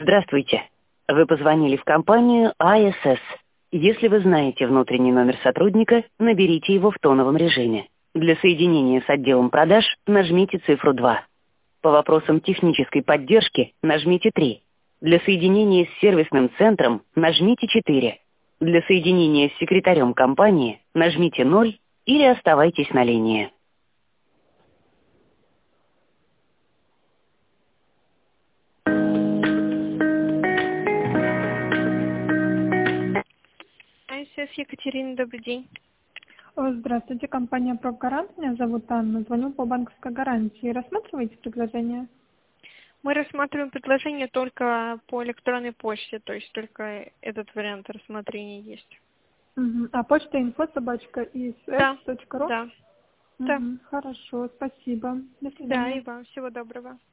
Здравствуйте. Вы позвонили в компанию АСС. Если вы знаете внутренний номер сотрудника, наберите его в тоновом режиме. Для соединения с отделом продаж нажмите цифру 2. По вопросам технической поддержки нажмите 3. Для соединения с сервисным центром нажмите 4. Для соединения с секретарем компании нажмите 0 или оставайтесь на линии. АСС Екатерина, добрый день. Здравствуйте, компания «Прогарант». Меня зовут Анна. Звоню по банковской гарантии. Рассматриваете предложение? Мы рассматриваем предложение только по электронной почте, то есть только этот вариант рассмотрения есть. А почта info@ис.ру? Да. Хорошо, спасибо. До свидания. Да, и вам всего доброго.